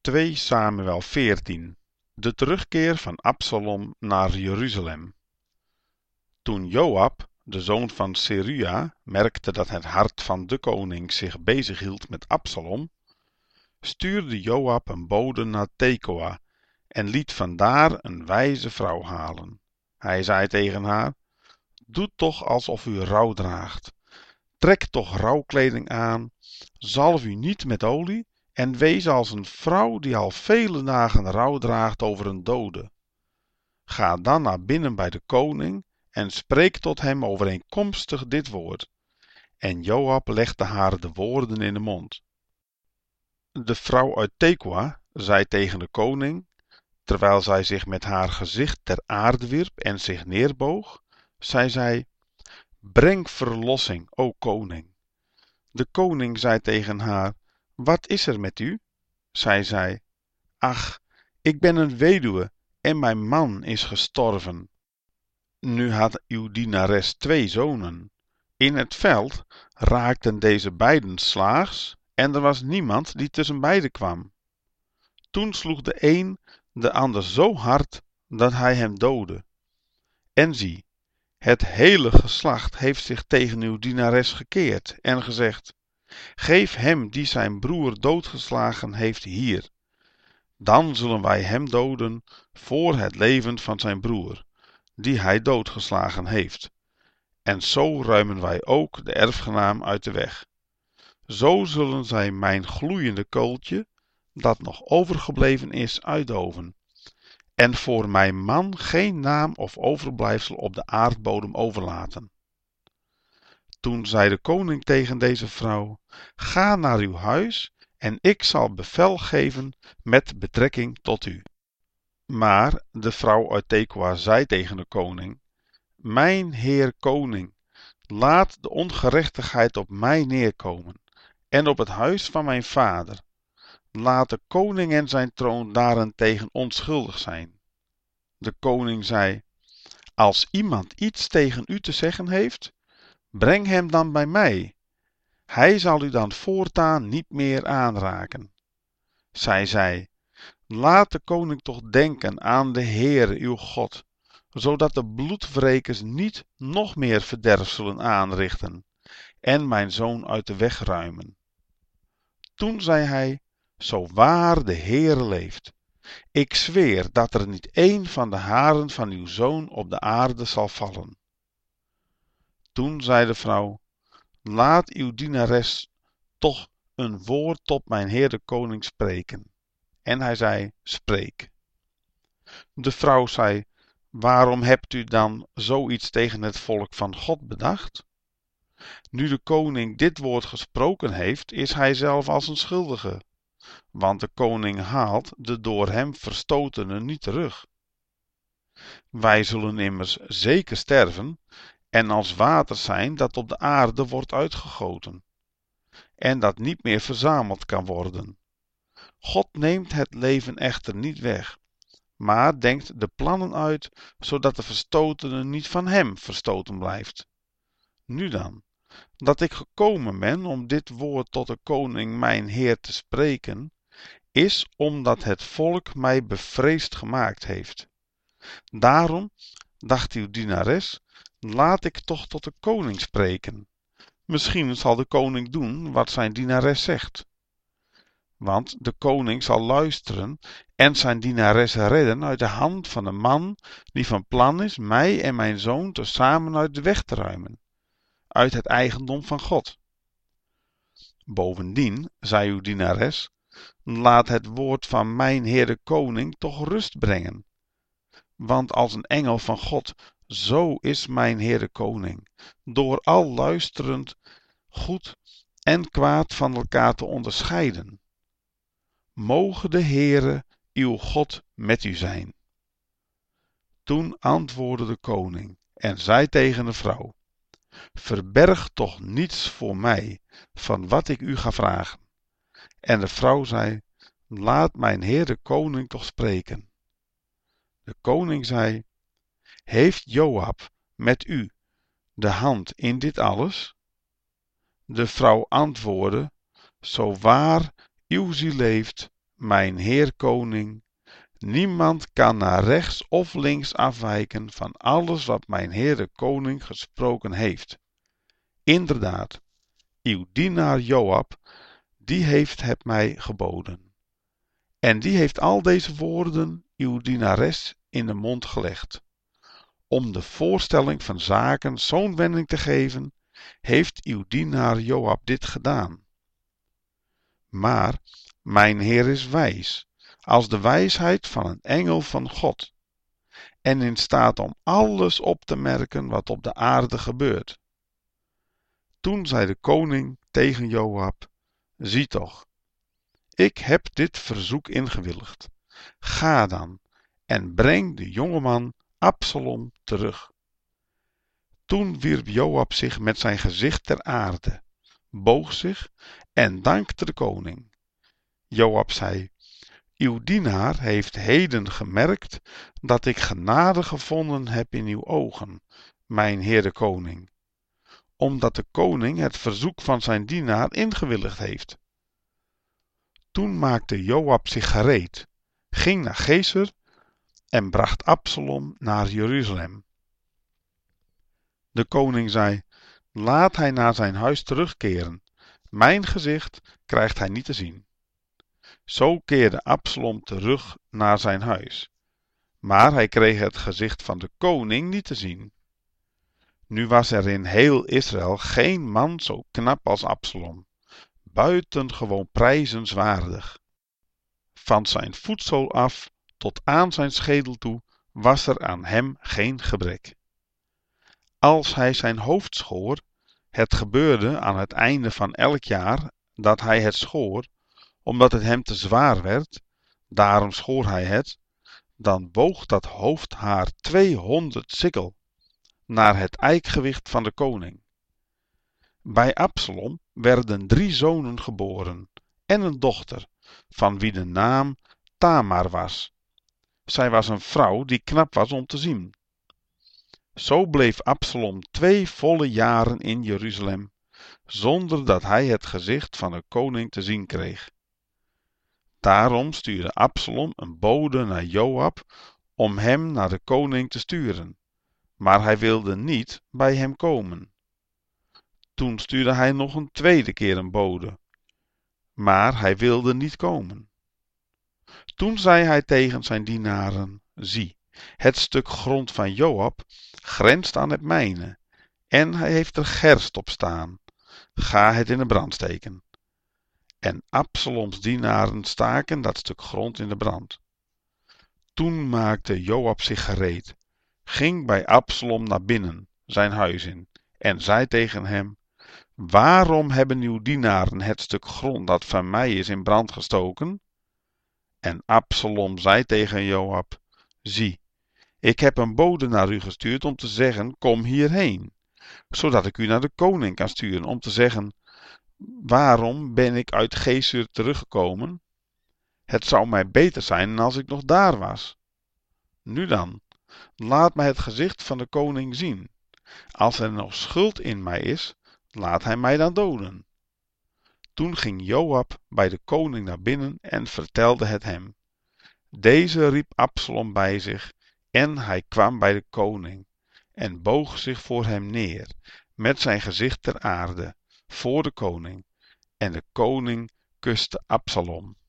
2 Samuel 14. De terugkeer van Absalom naar Jeruzalem. Toen Joab, de zoon van Serua, merkte dat het hart van de koning zich bezighield met Absalom, stuurde Joab een bode naar Tekoa en liet vandaar een wijze vrouw halen. Hij zei tegen haar: doe toch alsof u rouw draagt. Trek toch rouwkleding aan, zalf u niet met olie en wees als een vrouw die al vele dagen rouw draagt over een dode. Ga dan naar binnen bij de koning en spreek tot hem overeenkomstig dit woord. En Joab legde haar de woorden in de mond. De vrouw uit Tekoa zei tegen de koning, terwijl zij zich met haar gezicht ter aarde wierp en zich neerboog, zei: breng verlossing, o koning. De koning zei tegen haar: wat is er met u? Zij zei: ach, ik ben een weduwe en mijn man is gestorven. Nu had uw dienares 2 zonen. In het veld raakten deze beiden slaags en er was niemand die tussen beiden kwam. Toen sloeg de een de ander zo hard dat hij hem doodde. En zie, het hele geslacht heeft zich tegen uw dienares gekeerd en gezegd: geef hem die zijn broer doodgeslagen heeft hier. Dan zullen wij hem doden voor het leven van zijn broer, die hij doodgeslagen heeft. En zo ruimen wij ook de erfgenaam uit de weg. Zo zullen zij mijn gloeiende kooltje, dat nog overgebleven is, uitdoven. En voor mijn man geen naam of overblijfsel op de aardbodem overlaten. Toen zei de koning tegen deze vrouw: ga naar uw huis en ik zal bevel geven met betrekking tot u. Maar de vrouw uit Tekoa zei tegen de koning: mijn heer koning, laat de ongerechtigheid op mij neerkomen en op het huis van mijn vader. Laat de koning en zijn troon daarentegen onschuldig zijn. De koning zei: als iemand iets tegen u te zeggen heeft, breng hem dan bij mij. Hij zal u dan voortaan niet meer aanraken. Zij zei: laat de koning toch denken aan de Heere uw God, zodat de bloedwrekers niet nog meer verderf zullen aanrichten en mijn zoon uit de weg ruimen. Toen zei hij: zo waar de Heere leeft, ik zweer dat er niet één van de haren van uw zoon op de aarde zal vallen. Toen zei de vrouw: laat uw dienares toch een woord tot mijn heer de koning spreken. En hij zei: spreek. De vrouw zei: waarom hebt u dan zoiets tegen het volk van God bedacht? Nu de koning dit woord gesproken heeft, is hij zelf als een schuldige, want de koning haalt de door hem verstotene niet terug. Wij zullen immers zeker sterven en als water zijn dat op de aarde wordt uitgegoten en dat niet meer verzameld kan worden. God neemt het leven echter niet weg, maar denkt de plannen uit, zodat de verstotene niet van hem verstoten blijft. Nu dan, dat ik gekomen ben om dit woord tot de koning mijn heer te spreken, is omdat het volk mij bevreesd gemaakt heeft. Daarom dacht uw dienares: laat ik toch tot de koning spreken. Misschien zal de koning doen wat zijn dienares zegt. Want de koning zal luisteren en zijn dienares redden uit de hand van een man die van plan is mij en mijn zoon tezamen uit de weg te ruimen, uit het eigendom van God. Bovendien, zei uw dienares, laat het woord van mijn heer de koning toch rust brengen. Want als een engel van God, zo is mijn heer de koning, door al luisterend goed en kwaad van elkaar te onderscheiden. Moge de Heere, uw God, met u zijn. Toen antwoordde de koning en zei tegen de vrouw: verberg toch niets voor mij van wat ik u ga vragen. En de vrouw zei: laat mijn heer de koning toch spreken. De koning zei: heeft Joab met u de hand in dit alles? De vrouw antwoordde: zo waar uw ziel leeft, mijn heer koning, niemand kan naar rechts of links afwijken van alles wat mijn heer de koning gesproken heeft. Inderdaad, uw dienaar Joab, die heeft het mij geboden. En die heeft al deze woorden uw dienares in de mond gelegd. Om de voorstelling van zaken zo'n wending te geven, heeft uw dienaar Joab dit gedaan. Maar mijn Heer is wijs, als de wijsheid van een engel van God, en in staat om alles op te merken wat op de aarde gebeurt. Toen zei de koning tegen Joab: zie toch, ik heb dit verzoek ingewilligd. Ga dan en breng de jongeman Absalom terug. Toen wierp Joab zich met zijn gezicht ter aarde, boog zich en dankte de koning. Joab zei: uw dienaar heeft heden gemerkt dat ik genade gevonden heb in uw ogen, mijn heer de koning, omdat de koning het verzoek van zijn dienaar ingewilligd heeft. Toen maakte Joab zich gereed, ging naar Geser en bracht Absalom naar Jeruzalem. De koning zei: laat hij naar zijn huis terugkeren, mijn gezicht krijgt hij niet te zien. Zo keerde Absalom terug naar zijn huis, maar hij kreeg het gezicht van de koning niet te zien. Nu was er in heel Israël geen man zo knap als Absalom, buitengewoon prijzenswaardig. Van zijn voetzool af tot aan zijn schedel toe was er aan hem geen gebrek. Als hij zijn hoofd schoor, het gebeurde aan het einde van elk jaar dat hij het schoor, omdat het hem te zwaar werd, daarom schoor hij het, dan woog dat hoofdhaar 200 sikkel, naar het eikgewicht van de koning. Bij Absalom werden 3 zonen geboren en een dochter, van wie de naam Tamar was. Zij was een vrouw die knap was om te zien. Zo bleef Absalom 2 volle jaren in Jeruzalem, zonder dat hij het gezicht van de koning te zien kreeg. Daarom stuurde Absalom een bode naar Joab om hem naar de koning te sturen, maar hij wilde niet bij hem komen. Toen stuurde hij nog een tweede keer een bode, maar hij wilde niet komen. Toen zei hij tegen zijn dienaren: zie, het stuk grond van Joab grenst aan het mijne, en hij heeft er gerst op staan. Ga het in de brand steken. En Absaloms dienaren staken dat stuk grond in de brand. Toen maakte Joab zich gereed, ging bij Absalom naar binnen, zijn huis in, en zei tegen hem: waarom hebben uw dienaren het stuk grond dat van mij is in brand gestoken? En Absalom zei tegen Joab: zie, ik heb een bode naar u gestuurd om te zeggen: kom hierheen, zodat ik u naar de koning kan sturen om te zeggen: waarom ben ik uit Geser teruggekomen? Het zou mij beter zijn als ik nog daar was. Nu dan, laat mij het gezicht van de koning zien. Als er nog schuld in mij is, laat hij mij dan doden. Toen ging Joab bij de koning naar binnen en vertelde het hem. Deze riep Absalom bij zich en hij kwam bij de koning en boog zich voor hem neer, met zijn gezicht ter aarde, voor de koning. En de koning kuste Absalom.